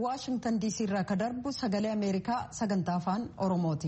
Washington DC irraa ka darbu sagalee Ameerikaa sagantaa afaan Oromooti.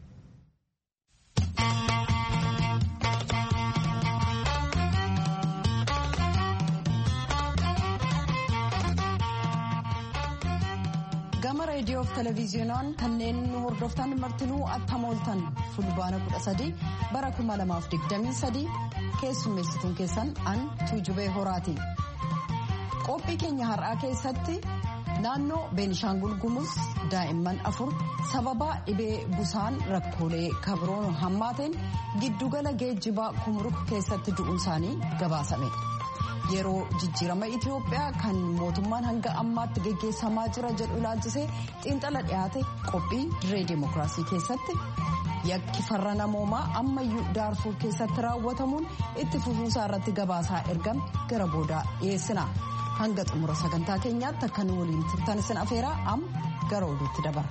Gama reediyoo fi televiziyoonaan kanneen hordoftan martinuu attamooltan fulbaana 13 bara 2023 keessummeessituun keessan an Tuujubee Horaati. Qophii keenya har'aa keessatti naannoo Beenishaangul Gumuz daa'imman 4 sababa dhibee busaan rakkoolee kabroon hammaateen giddugala geejjibaa Kumruk keessatti du'uun isaanii gabaasame. Yeroo jijjiirama Itoophiyaa kan mootummaan hanga ammaatti geggeessamaa jira jedhu ilaalchisee xiinxala dhiyaate qophii diree dimokiraasii keessatti yakki farra namoomaa ammayyuu Daarfuur keessatti raawwatamuun itti fufuusaa irratti gabaasaa ergame gara boodaa dhiyeessina. Hanga xumura sagantaa keenyaatti akka nu waliin turtan isin afeeraa amma gara oduutti dabara.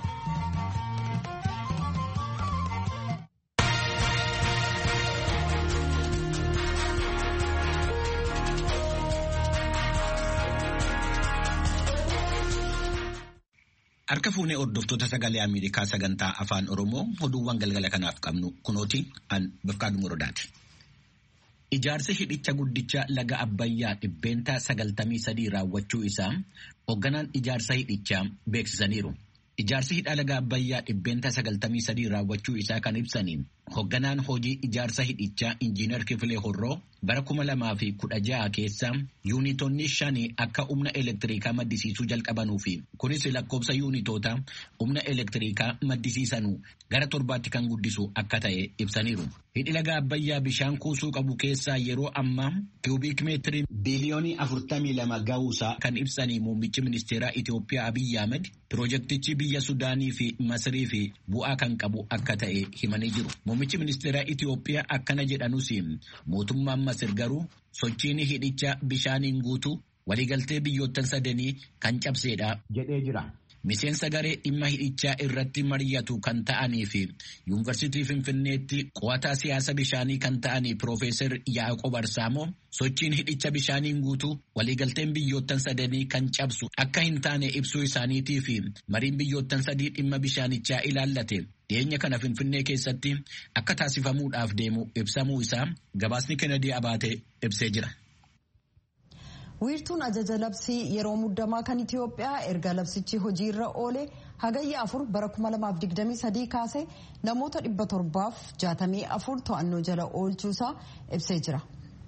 Harka fuunee hordoftoota sagalee Ameerikaa sagantaa afaan Oromoo oduuwwan galgala kanaaf qabnu kunooti an Bifqaaduu Morodaati. Ijaarsi hidhicha guddicha laga Abbayyaa dhibbeentaa 93 raawwachuu isaa hoogganaan ijaarsa hidhichaa beeksisaniiru. Ijaarsi hidha laga Abbayyaa dhibbeentaa 93 raawwachuu isaa kan ibsaniin hoogganaan hojii ijaarsa hidhichaa Injiinar Kifilee Horroo bara 2016 keessa yuunitoonni 5 akka humna elektiriikaa maddisiisuu jalqabanuu fi kunis lakkoofsa yuunitoota humna elektiriikaa maddisiisanuu gara 7tti kan guddisu akka ta'e ibsaniiru. Hidhi laga Abbayyaa bishaan kuusuu qabu keessaa yeroo ammaa kiubiik meetirii biliyoonii 42 ga'uusaa kan ibsanii muummichi ministeeraa Itoophiyaa Abiyyi Ahmed piroojeektichi biyya Sudaanii fi Masirii fi bu'aa kan qabu akka ta'e himanii jiru. Muummichi ministeeraa Itoophiyaa akkana jedhanus mootummaan Masir garuu sochiin hidhicha bishaaniin guutuu waliigaltee biyyoottan sadanii kan cabseedha jedhee jira. Miseensa garee dhimma hidhichaa irratti mari'atu kan ta'anii fi yuunivarsiitii Finfinneetti qo'ataa siyaasa bishaanii kan ta'anii Piroofeesar Yaaqoob Arsaamoo sochiin hidhicha bishaaniin guutuu waliigalteen biyyoottan sadanii kan cabsu akka hin taane ibsuu isaaniitii fi mariin biyyoottan sadii dhimma bishaanichaa ilaallate dhiyeenya kana Finfinnee keessatti akka taasifamuudhaaf deemu ibsamuu isaa gabaasni Kennedy Abaatee ibsee jira. Wiirtuun ajaja labsii yeroo muddamaa kan Itoophiyaa erga labsichi hojiirra oole hagayya 4 bara 2023 kaasee namoota 764 to'annoo jala oolchuusaa ibsee jira.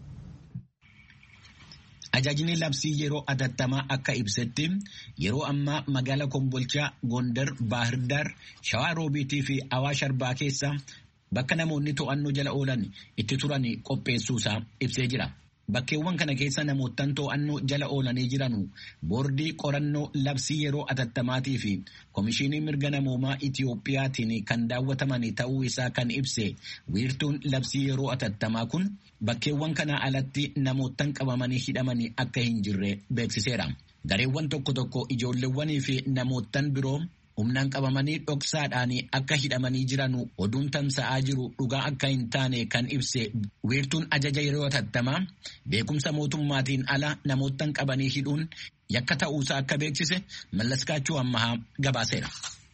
Ajaajni labsii yeroo atattamaa akka ibsetti yeroo ammaa magaalaa Kombolchaa, Gondar, Baahirdaar, Shawaa Roobiitii fi Awaash Arbaa keessa bakka namoonni to'annoo jala oolan itti turan qopheessuusaa ibsee jira. Bakkeewwan kana keessa namoottan to'annoo jala oolanii jiranu boordii qorannoo labsii yeroo atattamaatii fi Komishinii Mirga Namoomaa Itiyoophiyaatiin kan daawwataman ta'uu isaa kan ibse wiirtuun labsii yeroo atattamaa kun bakkeewwan kana alatti namoottan qabamanii hidhamanii akka hin jirre beeksiseera. Gareewwan tokko tokko ijoolleewwanii fi namoottan biroo humnaan qabamanii dhoksaadhaan akka hidhamanii jiranu oduun tamsa'aa jiru dhugaa akka hin taane kan ibse wiirtuun ajaja yeroo atattamaa beekumsa mootummaatiin ala namoottan qabanii hidhuun yakka ta'uusaa akka beeksise Mallaskaachuu Ammahaa gabaaseera.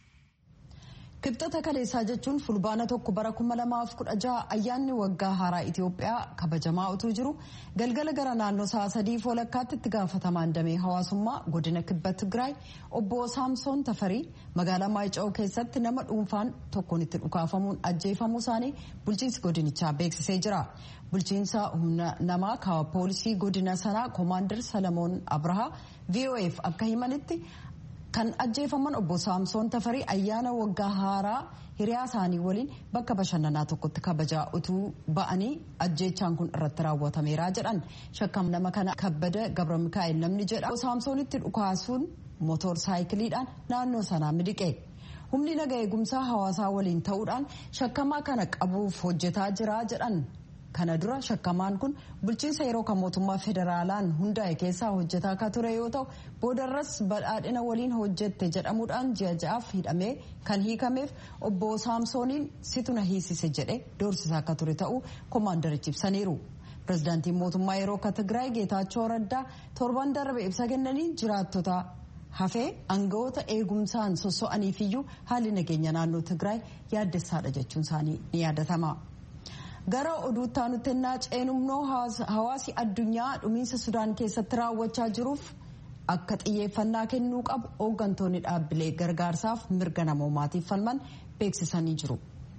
Kibxata kaleessaa jechuun fulbaana 1 bara 2016 ayyaanni waggaa haaraa Itoophiyaa kabajamaa utuu jiru galgala gara naannoo sa'a 3:00 itti gaafatamaan damee hawaasummaa godina kibba Tigraay obbo Saamsoon Tafarii magaalaa Maayica'oo keessatti nama dhuunfaan tokkoon itti dhukaafamuun ajjeefamuu isaanii bulchiinsi godinichaa beeksisee jira. Bulchiinsa humna namaa kaawwa poolisii godina sanaa Koomaandar Salamoon Abrahaa VOA'f akka himanitti kan ajjeefaman obbo Saamsoon Tafarii ayyaana waggaa haaraa hiriyaa isaanii waliin bakka bashannanaa tokkotti kabajaa utuu ba'anii ajjeechaan kun irratti raawwatameera jedhan. Shakkam nama kana Kabbada Gabra Mikaa'el namni jedha. Saamsoonitti dhukaasuun motor saayikiliidhaan naannoo sanaa miliqe. Humni naga eegumsaa hawaasaa waliin ta'uudhaan shakkamaa kana qabuuf hojjetaa jira jedhan. Kana dura shakkamaan kun bulchiinsa yeroo kan mootummaa federaalaan hundaa'e keessaa hojjetaa akka ture yoo ta'u boodarras badhaadhina waliin hojjette jedhamuudhaan ji'a ja'aaf hidhamee kan hiikameef obbo Saamsooniin situ na hiisise jedhe doorsisaa akka ture ta'uu koomaandarichi ibsaniiru. Pireezidaantiin mootummaa yeroo akka Tigraay Geetaachoo Raddaa torban darbe ibsa kennaniin jiraattota hafee aangawoota eegumsaan sosso'aniifiyyuu haalli nageenya naannoo Tigraay yaaddessaadha jechuun isaanii ni yaadatama. Gara oduutti aanutti ennaa ceenumnoo hawaasi addunyaa dhumiinsa Sudaan keessatti raawwachaa jiruuf akka xiyyeeffannaa kennuu qabu hooggantoonni dhaabbilee gargaarsaaf mirga namoomaatiif falman beeksisanii jiru.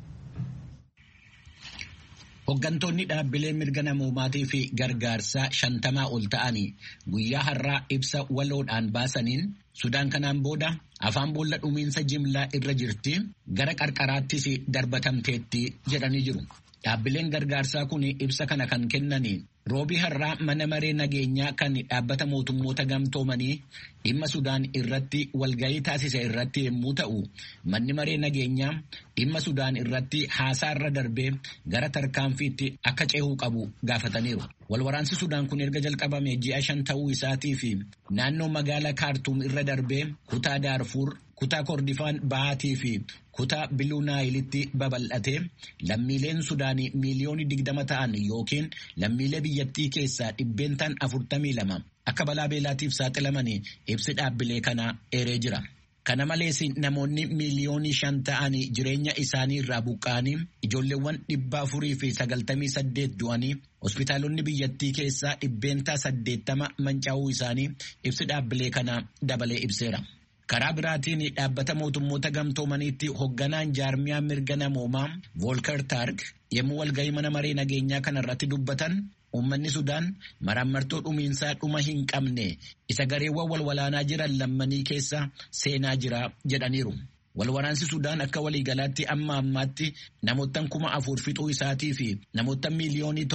Hooggantoonni dhaabbilee mirga namoomaatii fi gargaarsaa 50 ol ta'anii guyyaa har'aa ibsa waloodhaan baasaniin Sudaan kanaan booda afaan boolla dhumiinsa jimlaa irra jirti gara qarqaraattis darbatamteetti jedhanii jiru. Dhaabbileen gargaarsaa kun ibsa kana kan kennanii roobii har'aa mana maree nageenyaa kan dhaabbata mootummoota gamtoomanii dhimma Sudaan irratti walgahii taasise irratti yommuu ta'u, manni maree nageenyaa dhimma Sudaan irratti haasaarra darbee gara tarkaanfiitti akka ceehuu qabu gaafataniiru. Walwaraansi Sudaan kun erga jalqabame ji'a 5 ta'uu isaatii fi naannoo magaalaa Kaartuum irra darbee kutaa Daarfuur, kutaa Kordifaan Bahaatii fi kutaa Biluu Naayilitti babal'atee lammiileen Sudaanii miliyoonii 20 ta'an yookiin lammiilee biyyattii keessaa 42 akka balaa beelaatiif saaxilamanii ibsi dhaabbilee kana eeree jira. Kana malees namoonni miliyoonii 5 ta'anii jireenya isaanii irraa buqqa'anii ijoolleewwan 498 du'anii hospitaalonni biyyattii keessaa 80 manca'uu isaanii ibsi dhaabbilee kana dabalee ibseera. Karaa biraatiin dhaabbata mootummoota gamtoomaniitti hoogganaan jaarmiyaa mirga namoomaa Volker Turk yommuu walgahii mana maree nageenyaa kanarratti dubbatan uummanni Sudaan maraamartoo dhumiinsaa dhuma hin qabne isa gareewwan walwalaanaa jiran lammanii keessa seenaa jira jedhaniiru. Walwaraansi Sudaan akka waliigalaatti amma ammaatti namoota 4,000 fixuu isaatii fi namoota miliyoonii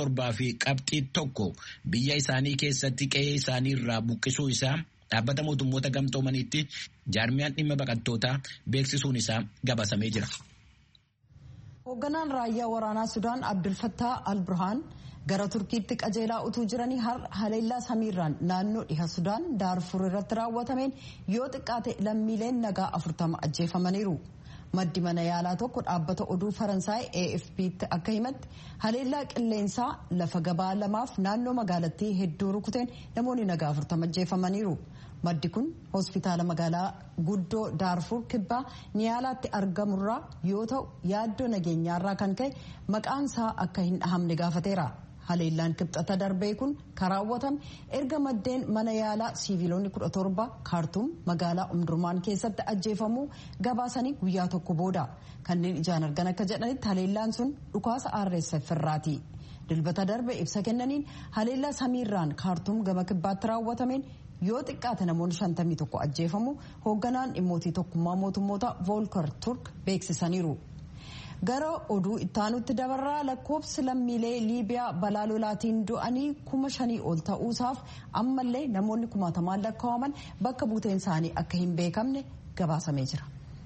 7.1 biyya isaanii keessatti qe'ee isaanii irraa buqqisuu isaa dhaabbata mootummoota gamtoomaniitti jaarmiyaan dhimma baqattootaa beeksisuun isaa gabaasamee jira. Hoogganaan raayyaa waraanaa Sudaan Abdul Fattah al-Burhaan gara Turkiitti qajeelaa utuu jiranii haleellaa samiirraan naannoo dhiha Sudaan Daarfur irratti raawwatameen yoo xiqqaate lammiileen nagaa 40 ajjeefamaniiru. Maddi mana yaalaa tokko dhaabbata oduu Faransaay AFP'tti akka himatti haleellaa qilleensaa lafa gabaa lamaaf naannoo magaalattii hedduu rukuteen namoonni nagaa 40 ajjeefamaniiru. Maddi kun hospitaala magaalaa guddoo Daarfur kibbaa Niyaalaatti argamurraa yoo ta'u yaaddoo nageenyaarraa kan ka'e maqaan isaa akka hin dhahamne gaafateera. Haleellaan kibxata darbee kun karaawwatame erga maddeen mana yaalaa siiviloonni 17 Kaartuum magaalaa Umdurmaan keessatti ajjeefamuu gabaasanii guyyaa tokko booda. Kanneen ijaan argan akka jedhanitti haleellaan sun dhukaasa RSF irraati. Dilbata darbe ibsa kennaniin haleellaa samiirraan Kaartuum gama kibbaatti raawwatameen yoo xiqqaate namoonni 51 ajjeefamu hoogganaan dhimmootii tokkummaa mootummoota Volker Turk beeksisaniiru. Gara oduu ittaanutti dabarraa lakkoofsi lammiilee Liibiyaa balaa lolaatiin du'anii 5,000 ol ta'uusaaf ammallee namoonni 10,000 lakkaa'aman bakka buuteen isaanii akka hin beekamne gabaasamee jira.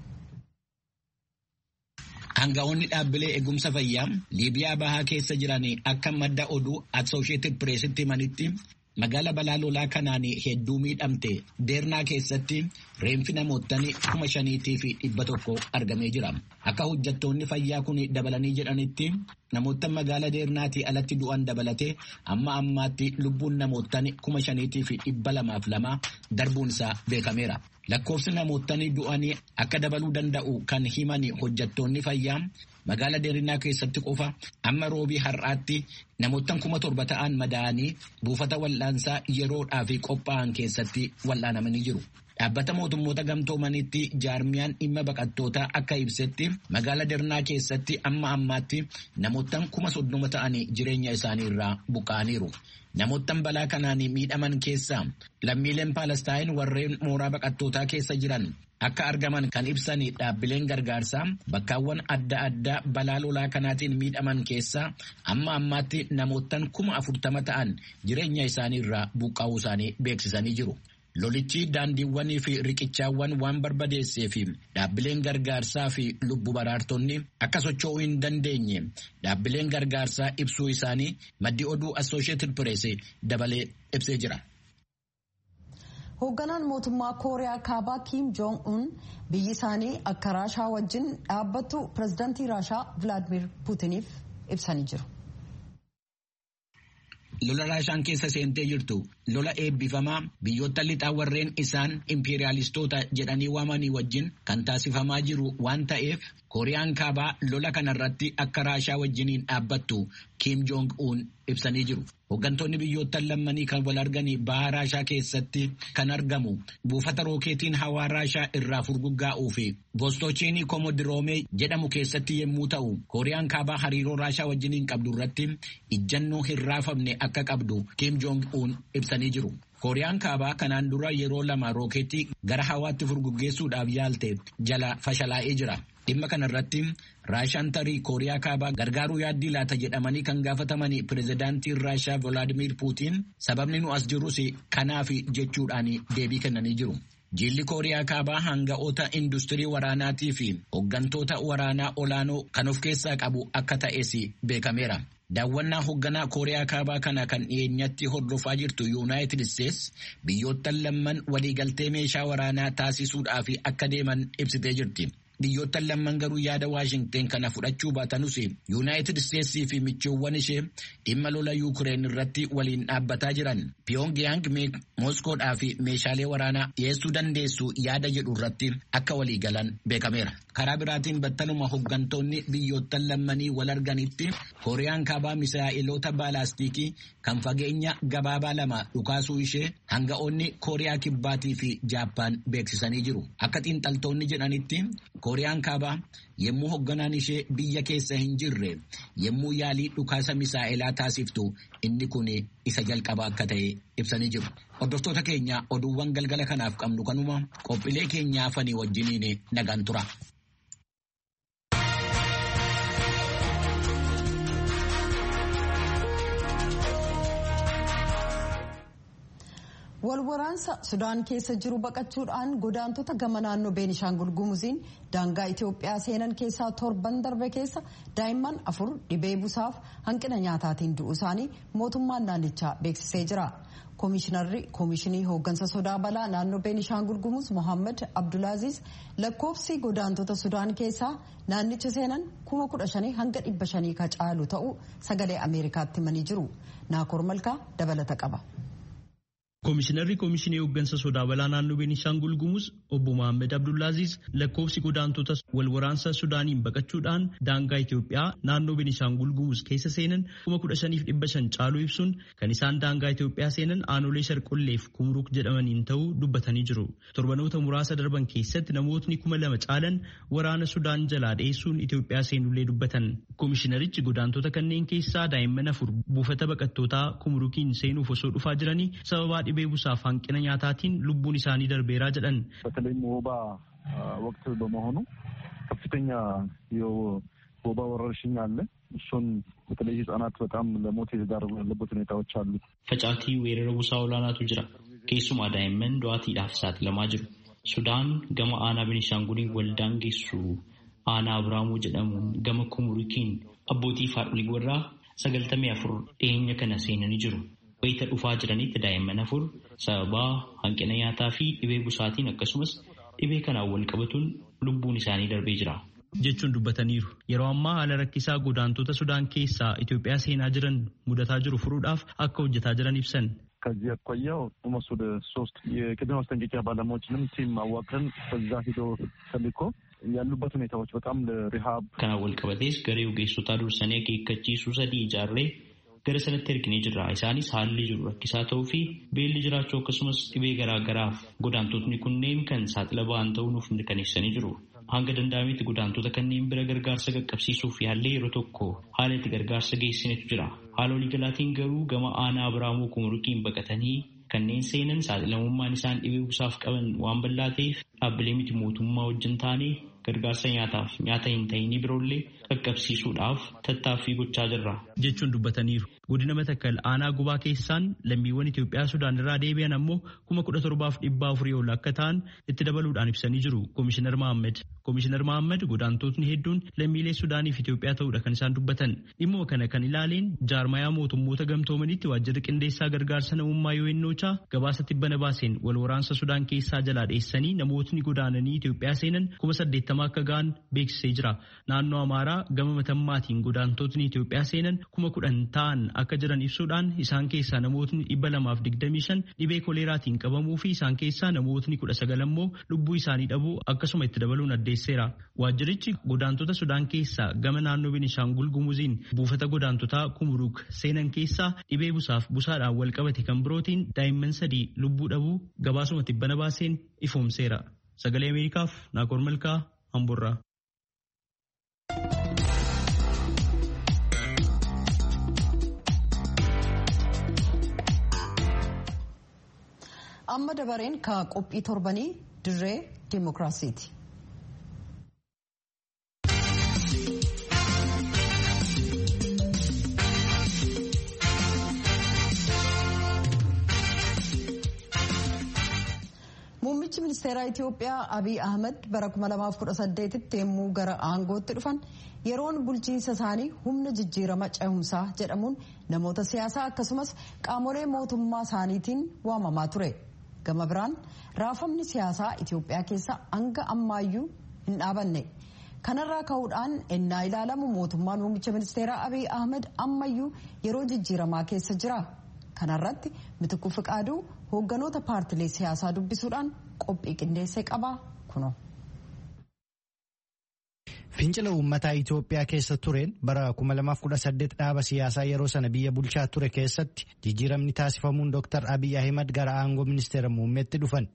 Aangawoonni dhaabbilee eegumsa fayyaa Liibiyaa bahaa keessa jiran akka madda oduu Associated Pressitti himanitti magaala balaa lolaa kanaan hedduu miidhamte Deernaa keessatti reenfi namoota 5,100 argamee jira. Akka hojjettoonni fayyaa kun dabalanii jedhanitti namoota magaala Deernaatii alatti du'an dabalatee amma ammaatti lubbuun namoota 5,202 darbuun isaa beekameera. Lakkoofsi namoota du'anii akka dabaluu danda'u kan himan hojjettoonni fayyaa magaala Deernaa keessatti qofa amma roobii har'aatti namoota 7,000 ta'an madaa'anii buufata wal'aansaa yeroodhaaf qophaa'an keessatti wal'aanamanii jiru. Dhaabbata mootummoota gamtoomanitti jaarmiyaan dhimma baqattootaa akka ibsetti magaala Deernaa keessatti amma ammaatti namoota 30,000 ta'anii jireenya isaanii irraa buqqa'aniiru. Namoota balaa kanaan miidhaman keessaa lammiileen Paalestaayin warreen mooraa baqattootaa keessa jiran akka argaman kan ibsan dhaabbileen gargaarsaa bakkaawwan adda addaa balaa lolaa kanaatiin miidhaman keessaa amma ammaatti namoota 40,000 ta'an jireenya isaanii irraa buqqa'uu isaanii beeksisanii jiru. Lolichi daandiiwwanii fi riqichaawwan waan barbadeessee fi dhaabbileen gargaarsaa fi lubbu baraartonni akka socho'uu hin dandeenye dhaabbileen gargaarsaa ibsuu isaanii maddi oduu Associated Press dabalee ibsee jira. Hoogganaan mootummaa Kooriyaa Kaabaa Kim Jong-un biyyi isaanii akka Raashaa wajjin dhaabbattu pirezidaantii Raashaa Vilaadimir Puutiniif ibsanii jiru. lola Raashaan keessa seentee jirtu lola eebbifamaa biyyoota lixaa warreen isaan impeeriyaalistoota jedhanii waamanii wajjin kan taasifamaa jiru waan ta'eef Kooriyaan kaabaa lola kanarratti akka Raashaa wajjiniin dhaabbattu Kim Jong-un ibsanii jiru. Hooggantoonni biyyoota lammanii kan wal arganii baha Raashaa keessatti kan argamu buufata rookeetiin hawaa Raashaa irraa furguggaa'uu fi Vostochinii Komodiroomee jedhamu keessatti yommuu ta'u, Kooriyaan kaabaa hariiroo Raashaa wajjiniin qabdu irratti ijjannoo hin raafamne akka qabdu Kim Jong-un ibsanii jiru. Kooriyaan kaabaa kanaan dura yeroo lama rookeetii gara hawaatti furguggeessuudhaaf yaalte jala fashalaa'ee jira. Dhimma kanarratti Raashaan tarii Kooriyaa kaabaa gargaaruu yaaddii laata jedhamanii kan gaafatamanii pirezidaantiin Raashaa Volaadimir Puutiin sababni nu as jirus kanaaf jechuudhaan deebii kennanii jiru. Jilli Kooriyaa kaabaa hanga'oota industirii waraanaatii fi hooggantoota waraanaa olaanoo kan of keessaa qabu akka ta'es beekameera. Daawwannaa hoogganaa Kooriyaa kaabaa kana kan dhiyeenyatti hordofaa jirtu Yuunaayitid Isteets biyyoota lamman waliigaltee meeshaa waraanaa taasisuudhaaf akka deeman ibsitee jirti. Biyyoota lamman garuu yaada Waashingteen kana fudhachuu baatanus Yuunaayitid Isteetsii fi michoowwan ishee dhimma lola Yuukireen irratti waliin dhaabbataa jiran Pyongyang Mooskoodhaa fi meeshaalee waraanaa dhiyeessuu dandeessu yaada jedhu irratti akka walii galan beekameera. Karaa biraatiin battaluma hooggantoonni biyyoota lammanii wal arganitti Kooriyaan kaabaa misaa'iloota baalaastikii kan fageenya gabaabaa lama dhukaasuu ishee hanga'oonni Kooriyaa kibbaatii fi Jaappaan beeksisanii jiru. Akka xiinxaltoonni jedhanitti Kooriyaan kaabaa yommuu hoogganaan ishee biyya keessa hin jirre yommuu yaalii dhukaasa misaa'ilaa taasiftu inni kun isa jalqaba akka ta'e ibsanii jiru. Hordoftoota keenya oduuwwan galgala kanaaf qabnu kanuma qophiilee keenyaa fanii wajjiniin nagaan tura. Walwaraansa Sudaan keessa jiru baqachuudhaan godaantota gama naannoo Beenishaangul Gumuziin daangaa Itoophiyaa seenan keessaa torban darbe keessa daa'imman 4 dhibee busaaf hanqina nyaataatiin du'uu isaanii mootummaan naannichaa beeksisee jira. Koomishinii hooggansa sodaa balaa naannoo Beenishaangul Gumuz Mohaammed Abdulaaziz lakkoofsi godaantota Sudaan keessaa naannicha seenan 15,000 hanga 500 ka caalu ta'uu sagalee Ameerikaatti himanii jiru. Naakoor Malkaa dabalata qaba. Koomishinii hooggansa sodaa balaa naannoo Beenishaangul Gumuz obbo Mohaammed Abdulaaziz lakkoofsi godaantota wal waraansa Sudaaniin baqachuudhaan daangaa Itoophiyaa naannoo Beenishaangul Gumuz keessa seenan 15,500 caaluu ibsuun kan isaan daangaa Itoophiyaa seenan aanolee Sharqolleef Kumruuk jedhamaniin ta'uu dubbatanii jiru. Torbanoota muraasa darban keessatti namootni 2,000 caalan waraana Sudaan jalaa dheessuun Itoophiyaa seenullee dubbatan. Koomishinarichi godaantota kanneen keessaa daa'imman 4 buufata baqattootaa Kumruukiin seenuuf osoo dhufaa jiranii sababa dhibee busaaf hanqina nyaataatiin lubbuun isaanii darbeeraa jedhan. በተለይም ወባ ወቅት በመሆኑ ከፍተኛ የወባ ወረርሽኝ አለ። እሱን በተለይ ህጻናት በጣም ለሞት የተዳረጉ ያለበት ሁኔታዎች አሉ። ፈጫቲ weerara busaa olaanaatu jira. Keessumaa daa'imman du'aatiidhaaf saaxilamaa jiru. Sudaan gama aanaa Beenishaanguliin waldaan geessu aanaa Abiraamuu jedhamuun gama Kumruukiin abbootii fi haadholii warraa 94 dhiyeenya kana seenanii jiru. Wayita dhufaa jiranitti daa'imman 4 sababa hanqina nyaataa fi dhibee busaatiin akkasumas dhibee kanaan wal qabatuun lubbuun isaanii darbee jira jechuun dubbataniiru. Yeroo ammaa haala rakkisaa godaantota Sudaan keessaa Itoophiyaa seenaa jiran mudataa jiru furuudhaaf akka hojjetaa jiran ibsan. ከዚህ አኳያ ኦልሞስት ወደ 3 የቅድመ ማስጠንቀቂያ ባለሙያዎችንም ቲም አዋቅረን በዛ ሂዶ ተልኮ ያሉበት ሁኔታዎች በጣም ለሪሃብ kanaan wal qabatees garee ogeessotaa dursanii akeekkachiisuu 3 ijaarree gara sanatti erginee jirra. Isaanis haalli jiru rakkisaa ta'uu fi beelli jiraachuu akkasumas dhibee garaagaraaf godaantotni kunneen kan saaxila ba'an ta'uu nuuf mirkaneessanii jiru. Hanga danda'ametti godaantota kanneen bira gargaarsa qaqqabsiisuuf yaallee yeroo tokko haala itti gargaarsa geessinetu jira. Haala waliigalaatiin garuu gama aanaa Abiraamuu Kumruukiin baqatanii kanneen seenan saaxilamummaan isaan dhibee busaaf qaban waan bal'aa ta'eef dhaabbilee miti mootummaa wajjin taanee gargaarsa nyaataaf nyaata hin ta'inii biroollee qaqqabsiisuudhaaf tattaaffii gochaa jirra jechuun dubbataniiru. Godina Matakkal aanaa Gubaa keessaan lammiiwwan Itoophiyaa Sudaan irraa deebi'an ammoo 17,400 ol akka ta'an itti dabaluudhaan ibsanii jiru. Koomishinar Mohaammed godaantotni hedduun lammiilee Sudaaniif Itoophiyaa ta'uudha kan isaan dubbatan. Dhimma kana kan ilaaleen jaarmayaa mootummoota gamtoomanitti waajjirri qindeessaa gargaarsa namummaa UNOChaa gabaasa tibbana baaseen wal waraansa Sudaan keessaa jalaa dheessanii namootni godaananii Itoophiyaa seenan 80,000 akka ga'an beeksisee jira. Naannoo Amaaraa gama Matammaatiin godaantotni Itoophiyaa seenan 10,000 ta'an akka jiran ibsuudhaan isaan keessaa namootni 225 dhibee koleeraatiin qabamuu fi isaan keessaa namootni 19 immoo lubbuu isaanii dhabuu akkasuma itti dabaluun addeesseera. Waajjirichi godaantota Sudaan keessaa gama naannoo Beenishaangul Gumuziin buufata godaantotaa Kumruuk seenan keessaa dhibee busaaf busaadhaan wal qabate kan birootiin daa'imman 3 lubbuu dhabuu gabaasuma tibbana baaseen ifoomseera. Sagalee Ameerikaaf Naakoor Malkaa Amborraa. Amma dabareen ka qophii torbanii dirree Dimookiraasiiti. Muummichi ministeeraa Itoophiyaa Abiy Ahmed bara 2018tti yemmuu gara aangootti dhufan yeroon bulchiinsa isaanii humna jijjiirama cehumsaa jedhamuun namoota siyaasaa akkasumas qaamolee mootummaa isaaniitiin waamamaa ture. Gama biraan raafamni siyaasaa Itoophiyaa keessa hanga ammaayyuu hin dhaabanne. Kanarraa ka'uudhaan ennaa ilaalamu mootummaan muummicha ministeeraa Abiy Ahmed ammayyuu yeroo jijjiiramaa keessa jira. Kanarratti Mitikkuu Fiqaaduu hoogganoota paartilee siyaasaa dubbisuudhaan qophii qindeessee qaba kuno. Fincila uummataa Itoophiyaa keessa tureen bara 2018 dhaaba siyaasaa yeroo sana biyya bulchaa ture keessatti jijjiiramni taasifamuun Dr. Abiy Ahmed gara aangoo ministeera muummeetti dhufan.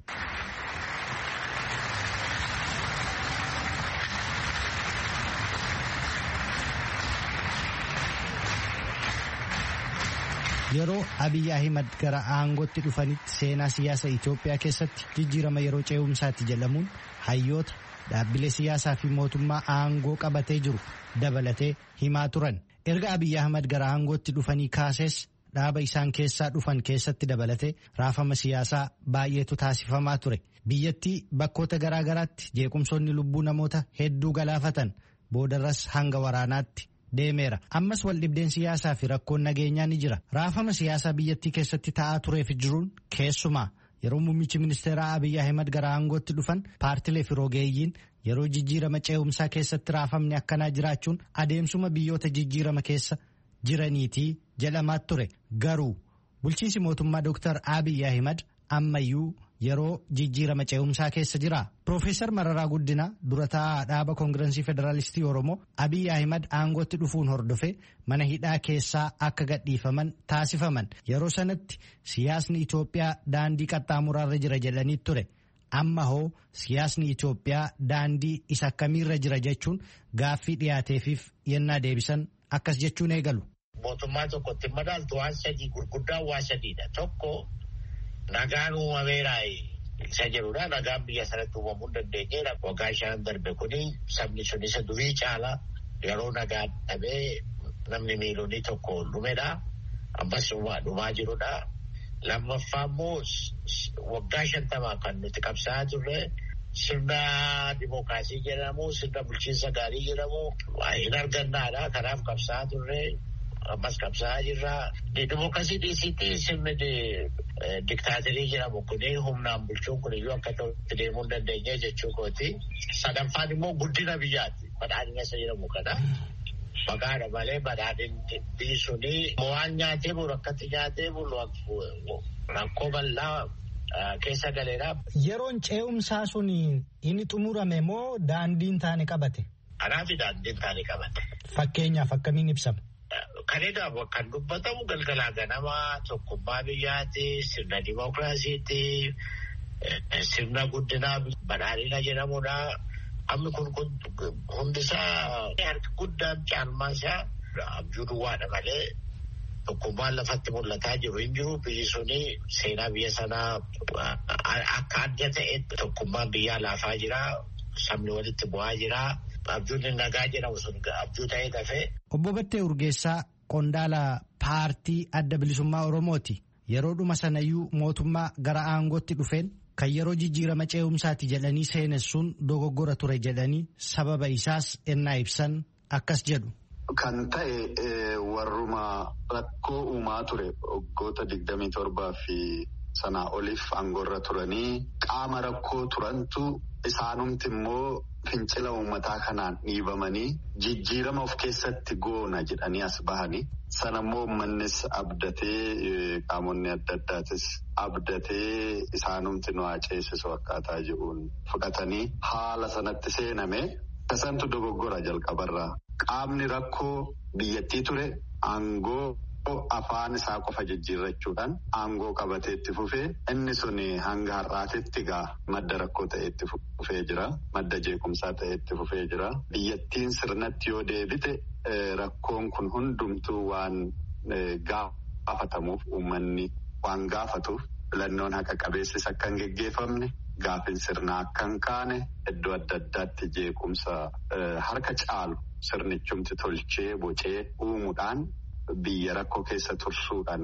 Yeroo Abiy Ahmed gara aangootti dhufanitti seenaa siyaasa Itoophiyaa keessatti jijjiirama yeroo ce'umsaatti jedhamuun hayyoota dhaabbilee siyaasaa fi mootummaa aangoo qabatee jiru dabalatee himaa turan. Erga Abiy Ahmed gara aangootti dhufanii kaasees dhaaba isaan keessaa dhufan keessatti dabalatee raafama siyaasaa baay'eetu taasifamaa ture. Biyyattii bakkoota garaa garaatti jeequmsoonni lubbuu namoota hedduu galaafatan boodarras hanga waraanaatti deemeera. Ammas waldhibdeen siyaasaa fi rakkoon nageenyaa ni jira. Raafama siyaasaa biyyattii keessatti ta'aa tureef jiruun keessumaa yeroo muummichi ministeeraa Abiy Ahmed gara aangootti dhufan paartilee fi rogeeyyiin yeroo jijjiirama ce'umsaa keessatti raafamni akkanaa jiraachuun adeemsuma biyyoota jijjiirama keessa jiraniitii jedhamaa ture. Garuu bulchiinsi mootummaa Dr. Abiy Ahmed ammayyuu yeroo jijjiirama ce'umsaa keessa jira. Profeesar Mararaa Guddinaa dura taa'aa dhaaba Koongirensii Federaalistii Oromoo Abiy Ahmed aangootti dhufuun hordofe mana hidhaa keessaa akka gadhiifaman taasifaman. Yeroo sanatti siyaasni Itoophiyaa daandii qaxxaamuraarra jira jedhanii ture. Amma hoo siyaasni Itoophiyaa daandii isa akkamiirra jira jechuun gaaffii dhiyaateefiif yennaa deebisan akkas jechuun eegalu. Mootummaa tokkotti madaaltu waan sadii gurguddaa waa sadiidha. Tokko nagaan uumameeraa isa jedhudha. Nagaan biyya sanatti uumamuu hin dandeenyeedha. Waggaa 5 darbe kuni sabni sun isa durii caala yeroo nagaan dhabee namni miiliyoonii tokko dhumedha. Ammas dhumaa jirudha. Lammaffaa immoo waggaa 50 kan nuti qabsaa'aa turre sirna dimookiraasii jedhamu, sirna bulchiinsa gaarii jedhamu hin argannaadha. Kanaaf qabsaa'aa turre. Ammas qabsaa'aa jirra. Dimookiraasii dhiisiitii sirni diktaaterii jedhamu kuni humnaan bulchuun kun iyyuu akka ta'utti deemuu hin dandeenye jechuu kooti. Sadaffaan immoo guddina biyyaati. Badhaadhina isa jedhamu kana. Maqaadha malee badhaadhinni suni waan nyaatee bulu akkatti nyaatee bulu rakkoo bal'aa keessa galeera. Yeroon ce'umsaa sun inni xumurame moo daandiin taane qabate? Kanaafi daandiin taane qabate. Fakkeenyaaf akkamiin ibsama? Kan egaa kan dubbatamu galgalaa ganamaa tokkummaa biyyaati, sirna dimookiraasiiti, sirna guddinaa badhaadhina jedhamudha. Amma kun hundisaa harki guddaan caalmaan isaa abjuu duwwaadha malee tokkummaan lafatti mul'ataa jiru hin jiru. Biyyi suni seenaa biyya sanaa akka adda ta'etti tokkummaan biyyaa laafaa jira. Sabni walitti bu'aa jira. Abjuun nagaa jedhamu sun abjuu ta'ee dafee. Obbo Battee Urgeessaa qondaala paartii adda bilisummaa Oromooti. Yeroo dhuma sanayyuu mootummaa gara aangootti dhufeen kan yeroo jijjiirama ce'umsaati jedhanii seenessuun dogoggora ture jedhanii sababa isaas ennaa ibsan akkas jedhu. Kan ta'e warruma rakkoo uumaa ture waggoota 27 fi sanaa oliif aangoorra turanii qaama rakkoo turantu isaanumti immoo fincila uummataa kanaan dhiibamanii jijjiirama of keessatti goona jedhanii as bahanii sanammoo uummannis abdatee qaamonni adda addaatis abdatee isaanumti nu ceesisu akkaataa jedhuun fudhatanii haala sanatti seename tasantu dogoggora jalqabarraa qaamni rakkoo biyyattii ture aangoo afaan isaa qofa jijjiirrachuudhaan aangoo qabatee itti fufee inni sun hanga har'aatitti madda rakkoo ta'e itti fufee jira. Madda jeequmsaa ta'e itti fufee jira. Biyyattiin sirnatti yoo deebite rakkoon kun hundumtuu waan gaafatamuuf uummanni waan gaafatuuf filannoon haqa qabeessis akka hin geggeeffamne gaafin sirnaa akka hin kaane iddoo adda addaatti jeequmsa harka caalu sirnichumti tolchee bocee uumuudhaan. Biyya rakkoo keessa tursuudhaan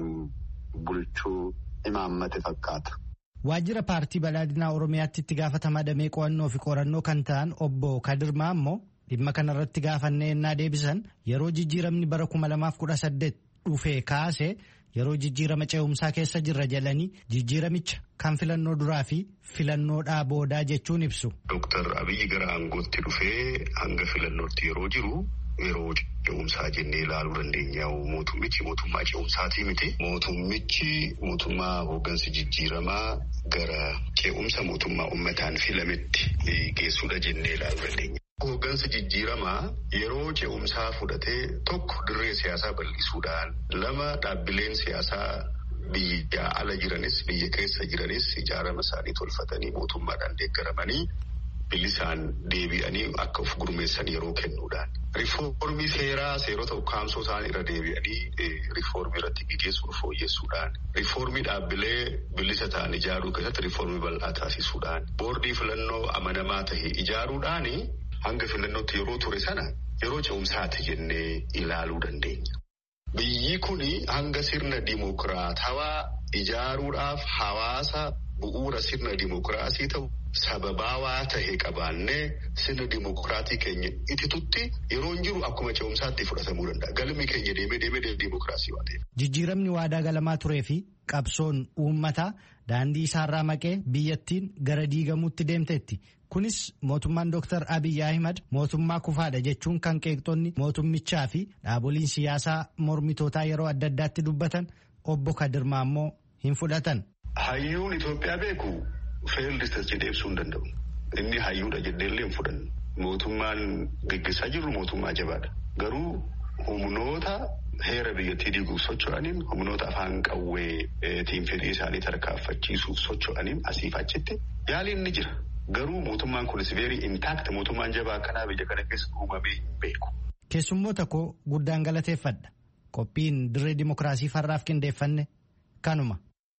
bulchuu imaammate fakkaata. Waajjira paartii badhaadhinaa Oromiyaatti itti gaafatamaa damee qo'annoo fi qorannoo kan ta'an obbo Kadirmaa immoo dhimma kanarratti gaafannee ennaa deebisan yeroo jijjiiramni bara 2018 dhufee kaase yeroo jijjiirama ce'umsaa keessa jirra jedhanii jijjiiramicha kan filannoo duraa fi filannoodhaa boodaa jechuun ibsu. Dooktar Abiyyi gara aangootti dhufee hanga filannootti yeroo jiru. Yeroo ce'umsaa jennee ilaaluu dandeenya. Mootummichi mootummaa ce'umsaatii miti. Mootummichi mootummaa hooggansa jijjiiramaa gara ce'umsa mootummaa uummataan filametti geessuudha jennee ilaaluu dandeenya. Hooggansa jijjiiramaa yeroo ce'umsaa fudhatee tokko dirree siyaasaa bal'isuudhaan lama dhaabbileen siyaasaa biyya ala jiranis biyya keessa jiranis ijaarama isaanii tolfatanii mootummaadhaan deeggaramanii. Bilisaan deebi'anii akka of gurmeessan yeroo kennuudhaan. Riifoormii seerota ukkaamsoo isaanii irra deebi'anii riifoormii irratti gaggeessuun fooyyessuudhaan. Riifoormii dhaabbilee bilisa ta'an ijaaruu keessatti riifoormii bal'aa taasisuudhaan. Boordii filannoo amanamaa ta'e ijaaruudhaan hanga filannootti yeroo ture sana yeroo ce'umsaati jennee ilaaluu dandeenya. Biyyi kun hanga sirna dimokiraatawaa ijaaruudhaaf hawaasa bu'uura sirna dimokiraasii ta'u. Sababaawaa ta'e qabaannee sirna dimokiraatii keenya ititutti yeroo hin jiru akkuma ce'umsaatti fudhatamuu danda'a. Galmi keenya deemee dimokiraasii waan ta'eef. Jijjiiramni waadaa galamaa turee fi qabsoon uummataa daandii isaarraa maqee biyyattiin gara diigamuutti deemteetti. Kunis mootummaan Dr. Abiyyi Ahimad mootummaa kufaadha jechuun kan qeeqxonni mootummichaa fi dhaaboliin siyaasaa mormitootaa yeroo adda addaatti dubbatan obbo Kadirmaa immoo hin fudhatan. Hayyuun Itoophiyaa beeku. Feeldistas jedhee ibsuu hin danda'u. Inni hayyuudha jedheellee hin fudhannu. Mootummaan gaggeessaa jirru mootummaa jabaadha. Garuu humnoota heera biyyattii diiguuf socho'aniin humnoota afaan qawweetiin fedhii isaanii tarkaanfachiisuuf socho'aniin asiif achitti yaaliin ni jira. Garuu mootummaan kunis very intact mootummaan jabaa akkanaa biyya kana keessa uumamee hin beeku. Keessummoota koo guddaan galateeffadha. Qophiin dirree dimokiraasii farraaf qindeeffanne kanuma.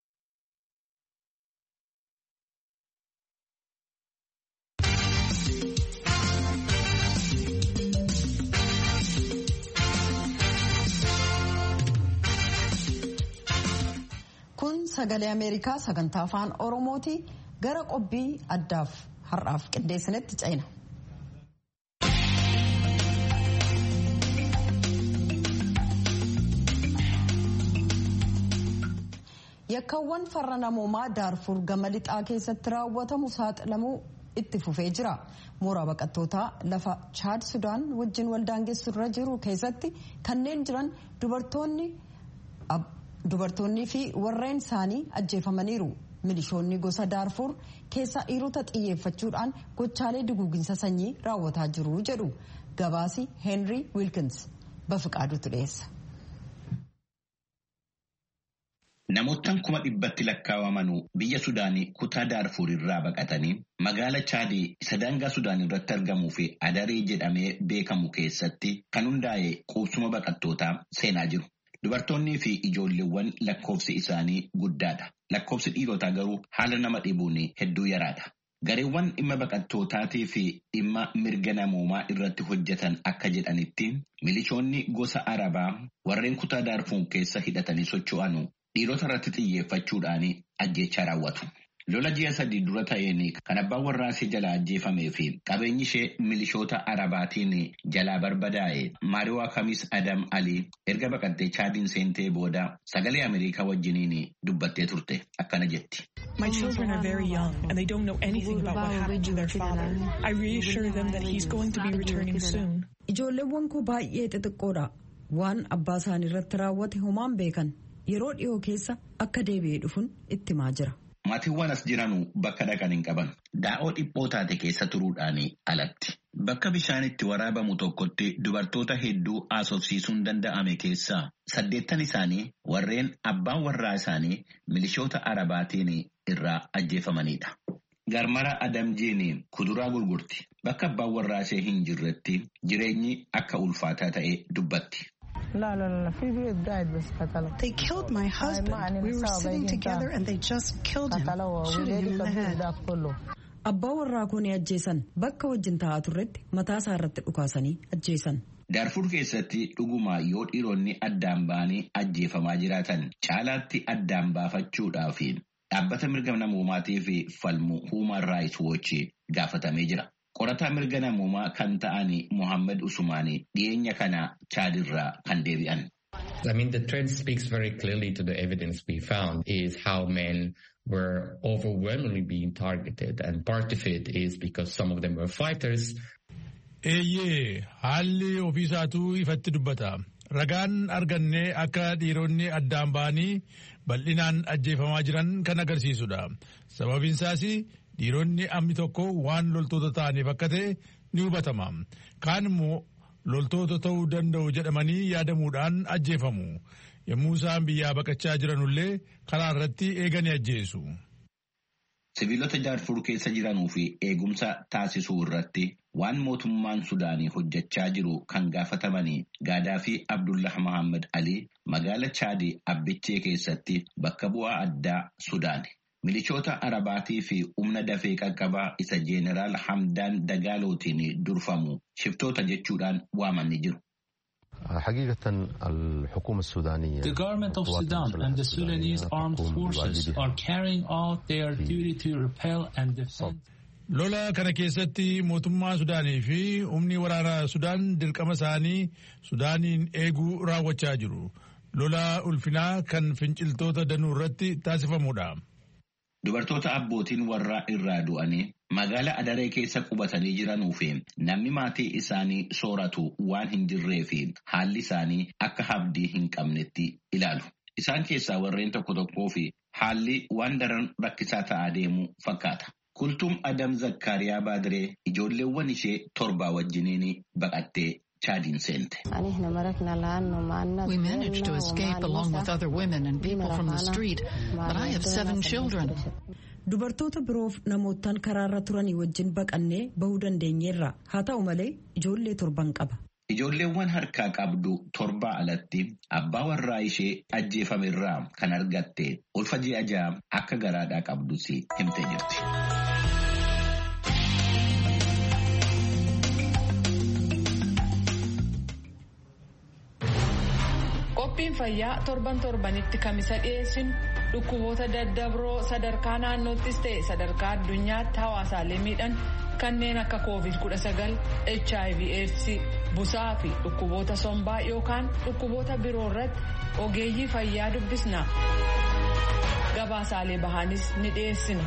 Kun sagalee Ameerikaa sagantaa afaan Oromooti. Gara qophii addaaf har'aaf qindeessinetti ceena. Yakkaawwan farra namoomaa Daarfur gama lixaa keessatti raawwatamu saaxilamuu itti fufee jira. Mooraa baqattootaa lafa Chaad Sudaan wajjin waldaangeessu irra jiru keessatti kanneen jiran dubartoonnii fi warreen isaanii ajjeefamaniiru. Milishoonni gosa Daarfur keessa dhiirota xiyyeeffachuudhaan gochaalee duguuginsa sanyii raawwataa jiru jedhu gabaasi Henry Wilkins Bafiqaaduutu dhiyeessa. Namoottan 100,000 lakkaawamanu biyya Sudaanii kutaa Daarfur irraa baqatanii magaala Chaadii isa daangaa Sudaan irratti argamuu fi Adaree jedhamee beekamu keessatti kan hundaa'e qubsuma baqattootaa seenaa jiru. Dubartoonnii fi ijoolleewwan lakkoofsi isaanii guddaadha. Lakkoofsi dhiirotaa garuu haala nama dhibuun hedduu yaraadha. Gareewwan dhimma baqattootaatii fi dhimma mirga namoomaa irratti hojjetan akka jedhanitti milishoonni gosa Arabaa warreen kutaa Daarfur keessa hidhatanii socho'anu dhiirota irratti xiyyeeffachuudhaan ajjeechaa raawwatu. Lola ji'a 3 dura ta'een kan abbaan warraasii jalaa ajjeefamee fi qabeenyi ishee milishoota Arabaatiin jalaa barbadaa'e Maariwaa Kamis Adam Alii erga baqattee Chaadiin seentee booda sagalee Ameerikaa wajjiniin dubbattee turte akkana jetti. My children are very young and they don't know anything about what happened to their father. I reassure them that he's going to be returning soon. Ijoolleewwan koo baay'ee xixiqqoodha. Waan abbaa isaanii irratti raawwate homaan beekan. Yeroo dhiyoo keessa akka deebi'ee dhufuun itti himaa jira. Maatiiwwan as jiranuu bakka dhaqan hin qaban. Daa'oo dhiphoo taate keessa turuudhaan alatti. Bakka bishaan itti waraabamu tokkotti dubartoota hedduu haasofsiisuun danda'ame keessaa 8 isaanii warreen abbaan warraa isaanii milishoota Arabaatiin irraa ajjeefamanidha. Garmara Adamjiin kuduraa gurgurti. Bakka abbaan warraa ishee hin jirretti jireenyi akka ulfaataa ta'e dubbatti. They killed my husband. We were sitting together and they just killed him, shooting him in the head. Abbaa warraa koo ni ajjeesan. Bakka wajjin taa'aa turretti mataa isaa irratti dhukaasanii ajjeesan. Darfur keessatti dhuguma yoo dhiironni addaan ba'anii ajjeefamaa jiraatan caalaatti addaan baafachuudhaaf dhaabbata mirga namoomaatiif falmu Human Rights Watch gaafatamee jira. Qorataa mirga namoomaa kan ta'an Mohammed Usmani dhiyeenya kana Chaadirraa kan deebi'an. I mean, the trend speaks very clearly to the evidence we found is how men were overwhelmingly being targeted, and part of it is because some of them were fighters. Eeyyee haalli ofiisaatu ifatti dubbata. Ragaan arganne akka dhiironni addaan ba'anii bal'inaan ajjeefamaa jiran kan agarsiisudha. Sababiin isaas dhiironni amni tokko waan loltoota ta'aniif akka ta'e ni hubatama. Kaan immoo loltoota ta'uu danda'u jedhamanii yaadamuudhaan ajjeefamu. Yommuu isaan biyyaa baqachaa jiranullee karaa irratti eeganii ajjeesu. Siviilota Daarfur keessa jiranuu fi eegumsa taasisuu irratti waan mootummaan Sudaanii hojjechaa jiru kan gaafatamanii Gaadaafi Abdullah Mohammed Ali magaala Chaadii Abbichee keessatti bakka bu'aa addaa Sudaani. Milishoota Arabaatii fi humna dafee qaqqabaa isa Jeeneraal Hamdaan Dagaalootiin durfamu shiftoota jechuudhaan waamanii jiru. The government of Sudan and the Sudanese armed forces are carrying out their duty to repel and defend. Lola kana keessatti mootummaa Sudaanii fi humni waraanaa Sudaan dirqama isaanii Sudaaniin eeguu raawwachaa jiru. Lola ulfinaa kan finciltoota danuu irratti taasifamudha. Dubartoota abbootiin warraa irraa du'anii magaala Adaree keessa qubatanii jiranuu fi namni maatii isaanii sooratu waan hin jirree fi haalli isaanii akka abdii hin qabnetti ilaalu. Isaan keessaa warreen tokko fi haalli waan daran rakkisaa ta'aa deemu fakkaata. Kultuum Adam Zakkaariyaa Baadiree ijoolleewwan ishee 7 wajjiniin baqattee Chaadiin seente. We managed to escape along with other women and people from the street, but I have 7 children. Dubartoota biroof namootaan karaarra turanii wajjin baqannee bahuu dandeenyeerra. Haa ta'u malee ijoollee 7 qaba. Ijoolleewwan harkaa qabdu 7 alatti abbaa warraa ishee ajjeefamerraa kan argatte ulfa ji'a 6 akka garaadhaa qabdus himtee jirti. Qophiin fayyaa torbanitti kamisa dhiyeessinu dhukkuboota daddabroo sadarkaa naannoottis ta'e sadarkaa addunyaatti hawaasaalee miidhan kanneen akka COVID-19, HIV/AIDS, busaa fi dhukkuboota sombaa yookaan dhukkuboota biroo irratti ogeeyyii fayyaa dubbisna. Gabaasaalee bahanis ni dhiyeessina.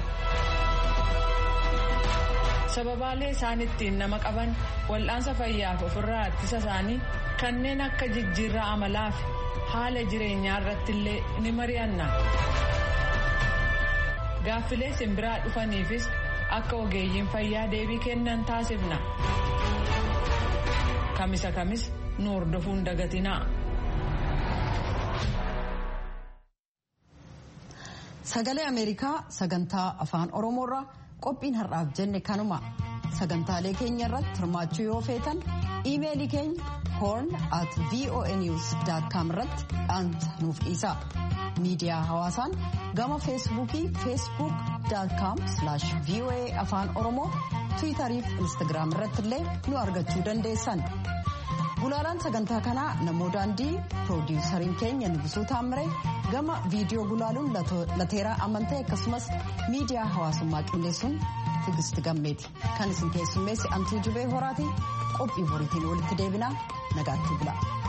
Sababaalee isaan ittiin nama qaban wal'aansa fayyaaf ofirraa ittisa isaanii kanneen akka jijjiirraa amalaa fi haala jireenyaa irratti illee ni mari'anna. Gaaffilee simbiraa dhufaniifis akka ogeeyyiin fayyaa deebii kennan taasifna. Kamisa kamis nu hordofuun dagatinaa. Sagalee Ameerikaa sagantaa afaan Oromoorraa qophiin har'aaf jenne kanuma. Sagantaalee keenya irratti hirmaachuu yoo feetan iimeelii keenya horn@voanews.com irratti dhaamsa nuuf dhiisaa. Miidiyaa hawaasaan gama feesbuukii facebook.com/voa afaan oromoo tiwiitarii fi instagiraam irratti illee nu argachuu dandeessan. Gulaalaan sagantaa kanaa namoo daandii piroodiwusariin keenya Nibisuu Taamiree gama viidiyoo gulaaluun lateeraa amantee akkasumas miidiyaa hawaasummaa qindeessuun Tigisti Gammeeti. Kan isin keessummeessi Antuu Jubee Horaati qophii boriitiin walitti deebinaa nagaatti bula.